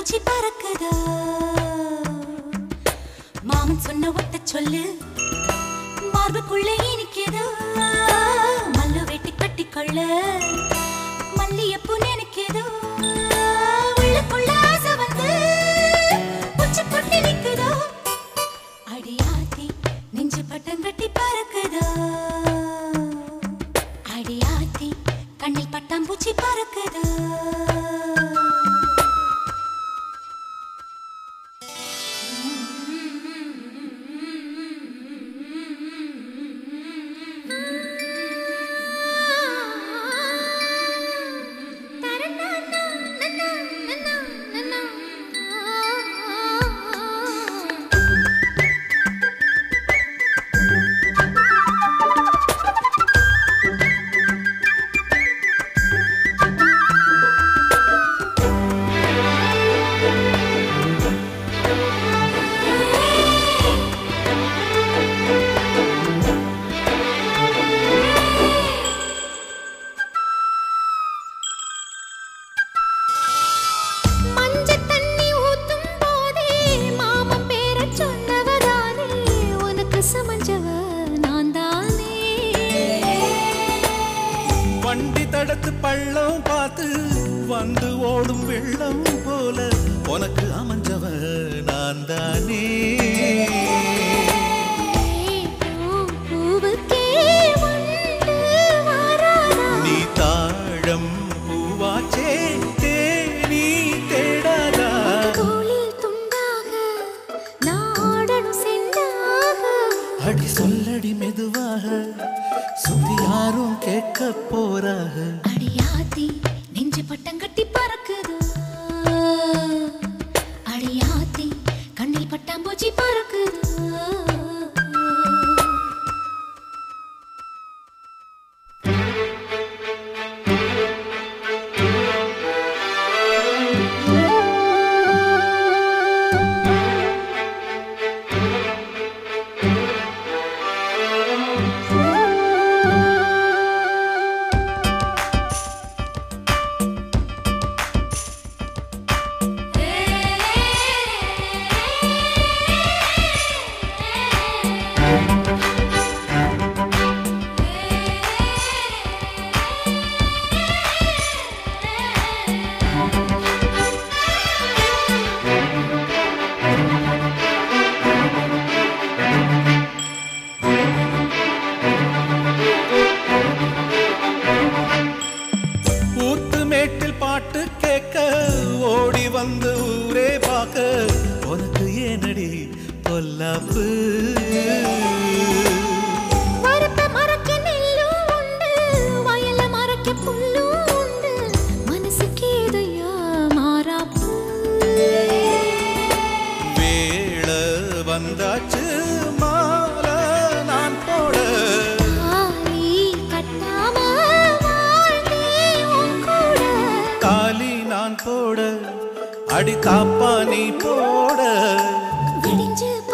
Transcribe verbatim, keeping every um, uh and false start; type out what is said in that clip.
பட்டாம்பூச்சி பறக்குதோ மாமன் சொன்ன ஒத்த சொல்லு மார்புக்குள்ளே இனிக்குதோ மல்லு வெட்டி கட்டிக்கொள்ள மல்லியப்பூ நினைக்குதோ உள்ளுக்குள்ள ஆசை வந்து உச்சி கொட்டி நிக்குதோ அடியாத்தி நெஞ்சு பட்டங்கட்டி பறக்குதோ அடியாத்தி கண்ணில் பட்டாம்பூச்சி பறக்குதோ வண்டி தடத்து பள்ளம் பார்த்து வந்து ஓடும் வெள்ளம் போல உனக்கு அமைஞ்சவ நான் தானே நீ தாழம் பூவாச்சே தேனி தேடாதா அடி சொல்லடி மெதுவாக சுத்தி யாரும் கேட்க போறாக அடியாத்தி நெஞ்சு பட்டங்கட்டி பறக்குதோ அடியாத்தி கண்ணில் பட்டாம்பூச்சி பறக்குதோ பாட்டு கேட்க ஓடி வந்து ஊரே பார்க்க உனக்கு ஏனடி பொல்லாப்பு வேள வந்தாச்சு மாலை நான் போட போட அடி தாப்பா நீ போட